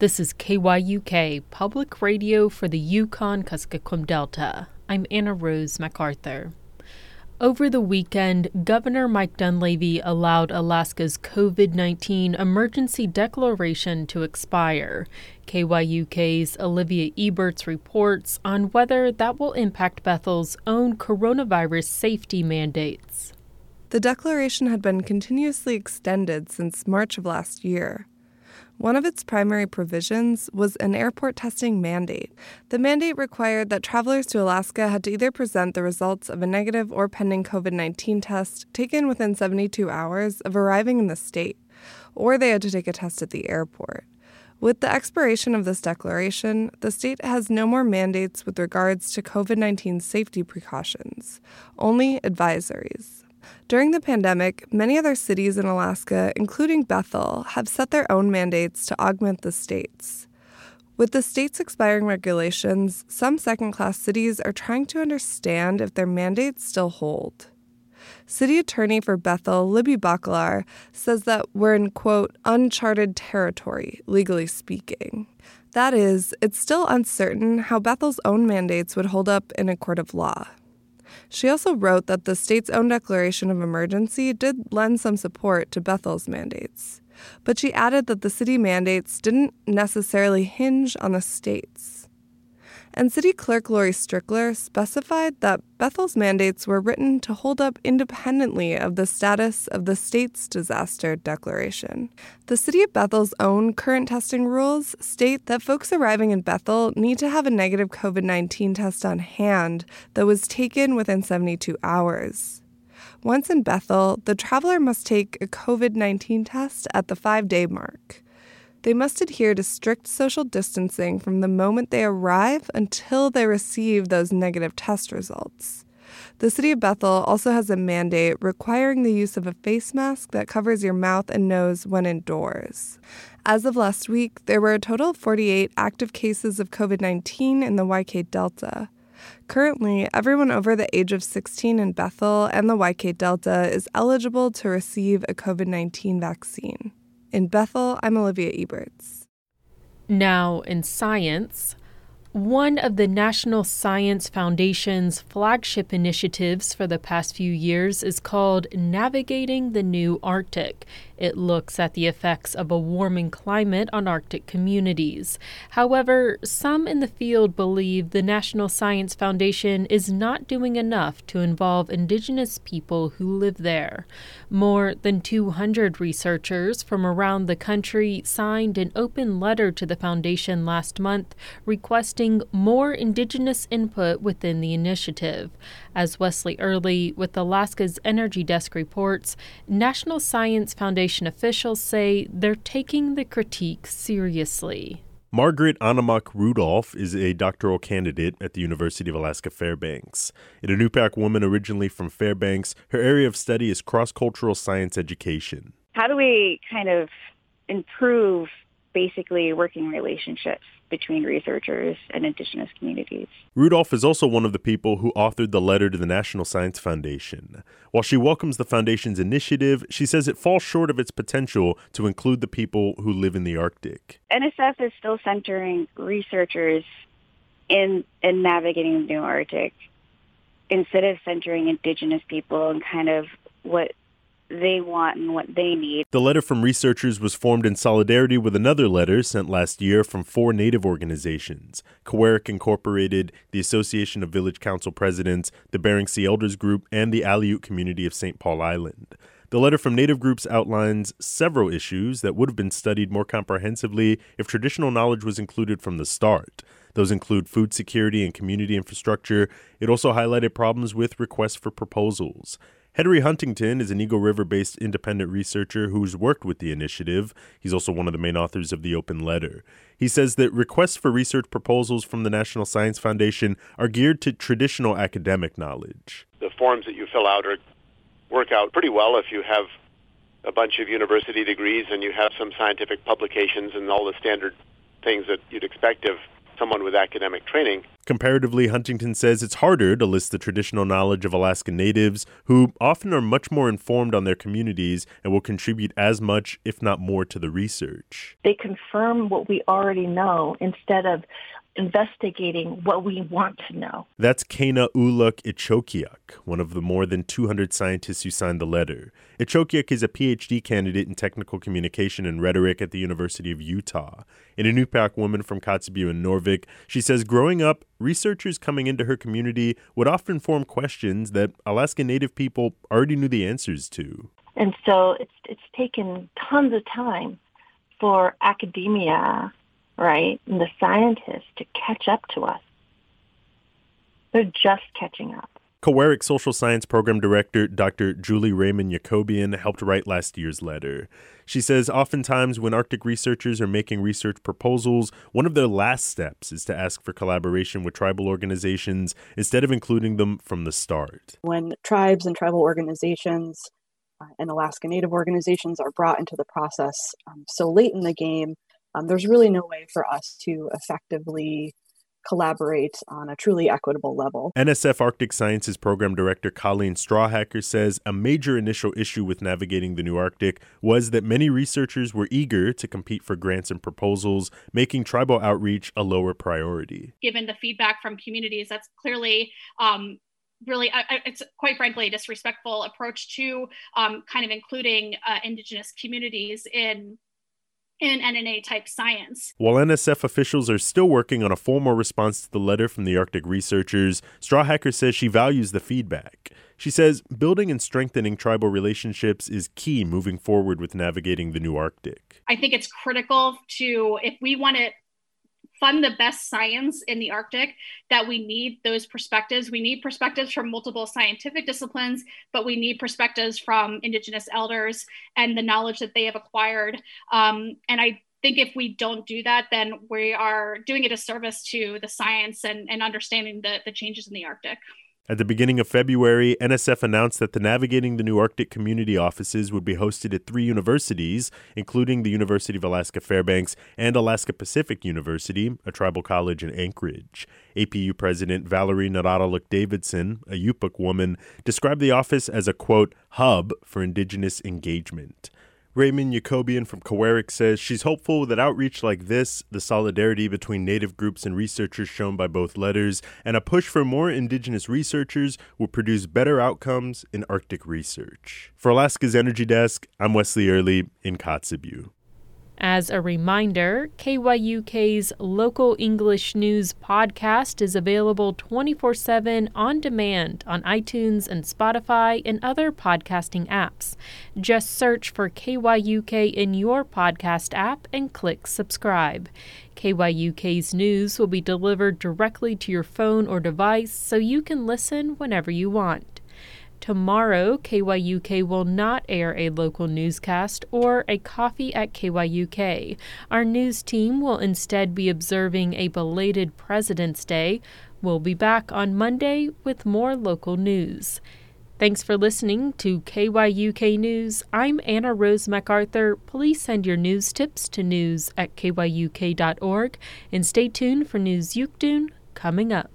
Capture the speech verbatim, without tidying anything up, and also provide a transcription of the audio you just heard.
This is K Y U K, Public Radio for the Yukon-Kuskokwim Delta. I'm Anna Rose MacArthur. Over the weekend, Governor Mike Dunleavy allowed Alaska's covid nineteen emergency declaration to expire. K Y U K's Olivia Eberts reports on whether that will impact Bethel's own coronavirus safety mandates. The declaration had been continuously extended since March of last year. One of its primary provisions was an airport testing mandate. The mandate required that travelers to Alaska had to either present the results of a negative or pending covid nineteen test taken within seventy-two hours of arriving in the state, or they had to take a test at the airport. With the expiration of this declaration, the state has no more mandates with regards to covid nineteen safety precautions, only advisories. During the pandemic, many other cities in Alaska, including Bethel, have set their own mandates to augment the state's. With the state's expiring regulations, some second-class cities are trying to understand if their mandates still hold. City Attorney for Bethel, Libby Bakalar, says that we're in, quote, uncharted territory, legally speaking. That is, it's still uncertain how Bethel's own mandates would hold up in a court of law. She also wrote that the state's own declaration of emergency did lend some support to Bethel's mandates, but she added that the city mandates didn't necessarily hinge on the state's. And City Clerk Lori Strickler specified that Bethel's mandates were written to hold up independently of the status of the state's disaster declaration. The City of Bethel's own current testing rules state that folks arriving in Bethel need to have a negative covid nineteen test on hand that was taken within seventy-two hours. Once in Bethel, the traveler must take a covid nineteen test at the five-day mark. They must adhere to strict social distancing from the moment they arrive until they receive those negative test results. The City of Bethel also has a mandate requiring the use of a face mask that covers your mouth and nose when indoors. As of last week, there were a total of forty-eight active cases of covid nineteen in the Y K Delta. Currently, everyone over the age of sixteen in Bethel and the Y K Delta is eligible to receive a covid nineteen vaccine. In Bethel, I'm Olivia Eberts. Now, in science, one of the National Science Foundation's flagship initiatives for the past few years is called Navigating the New Arctic. It looks at the effects of a warming climate on Arctic communities. However, some in the field believe the National Science Foundation is not doing enough to involve Indigenous people who live there. More than two hundred researchers from around the country signed an open letter to the foundation last month requesting more Indigenous input within the initiative. As Wesley Early with Alaska's Energy Desk reports, National Science Foundation officials say they're taking the critique seriously. Margaret Anamak Rudolph is a doctoral candidate at the University of Alaska Fairbanks. A Inupiaq woman originally from Fairbanks, her area of study is cross-cultural science education. How do we kind of improve basically working relationships between researchers and Indigenous communities? Rudolph is also one of the people who authored the letter to the National Science Foundation. While she welcomes the foundation's initiative, she says it falls short of its potential to include the people who live in the Arctic. N S F is still centering researchers in, in navigating the new Arctic instead of centering Indigenous people and kind of what they want and what they need. The letter from researchers was formed in solidarity with another letter sent last year from four Native organizations: Kwerik Incorporated, the Association of Village Council Presidents, the Bering Sea Elders Group, and the Aleut community of Saint Paul Island. The letter from Native groups outlines several issues that would have been studied more comprehensively if traditional knowledge was included from the start. Those include food security and community infrastructure. It also highlighted problems with requests for proposals. Henry Huntington is an Eagle River-based independent researcher who's worked with the initiative. He's also one of the main authors of the open letter. He says that requests for research proposals from the National Science Foundation are geared to traditional academic knowledge. The forms that you fill out are work out pretty well if you have a bunch of university degrees and you have some scientific publications and all the standard things that you'd expect of someone with academic training. Comparatively, Huntington says it's harder to list the traditional knowledge of Alaska Natives, who often are much more informed on their communities and will contribute as much, if not more, to the research. They confirm what we already know instead of investigating what we want to know. That's Kena Uluk Ichokiak, one of the more than two hundred scientists who signed the letter. Ichokiak is a P H D candidate in technical communication and rhetoric at the University of Utah. An Inupiaq woman from Kotzebue and Norvik, she says growing up, researchers coming into her community would often form questions that Alaska Native people already knew the answers to. And so it's it's taken tons of time for academia, right, and the scientists to catch up to us. They're just catching up. Kowarek Social Science Program Director Doctor Julie Raymond Yacobian helped write last year's letter. She says oftentimes when Arctic researchers are making research proposals, one of their last steps is to ask for collaboration with tribal organizations instead of including them from the start. When tribes and tribal organizations uh, and Alaska Native organizations are brought into the process um, so late in the game, um, there's really no way for us to effectively collaborate on a truly equitable level. N S F Arctic Sciences Program Director Colleen Strawhacker says a major initial issue with navigating the new Arctic was that many researchers were eager to compete for grants and proposals, making tribal outreach a lower priority. Given the feedback from communities, that's clearly um, really, uh, it's quite frankly a disrespectful approach to um, kind of including uh, Indigenous communities in in N N A-type science. While N S F officials are still working on a formal response to the letter from the Arctic researchers, Strawhacker says she values the feedback. She says building and strengthening tribal relationships is key moving forward with navigating the new Arctic. I think it's critical to, if we want to fund the best science in the Arctic, that we need those perspectives. We need perspectives from multiple scientific disciplines, but we need perspectives from Indigenous elders and the knowledge that they have acquired. Um, and I think if we don't do that, then we are doing a disservice to the science and, and understanding the, the changes in the Arctic. At the beginning of February, N S F announced that the Navigating the New Arctic community offices would be hosted at three universities, including the University of Alaska Fairbanks and Alaska Pacific University, a tribal college in Anchorage. A P U President Valerie Naradaluk Davidson, a Yupik woman, described the office as a, quote, hub for Indigenous engagement. Raymond Yacobian from Kowarek says she's hopeful that outreach like this, the solidarity between Native groups and researchers shown by both letters, and a push for more Indigenous researchers will produce better outcomes in Arctic research. For Alaska's Energy Desk, I'm Wesley Early in Kotzebue. As a reminder, K Y U K's Local English News podcast is available twenty-four seven on demand on iTunes and Spotify and other podcasting apps. Just search for K Y U K in your podcast app and click subscribe. K Y U K's news will be delivered directly to your phone or device so you can listen whenever you want. Tomorrow, K Y U K will not air a local newscast or a coffee at K Y U K. Our news team will instead be observing a belated President's Day. We'll be back on Monday with more local news. Thanks for listening to K Y U K News. I'm Anna Rose MacArthur. Please send your news tips to news at K Y U K dot org and stay tuned for News Yukdun coming up.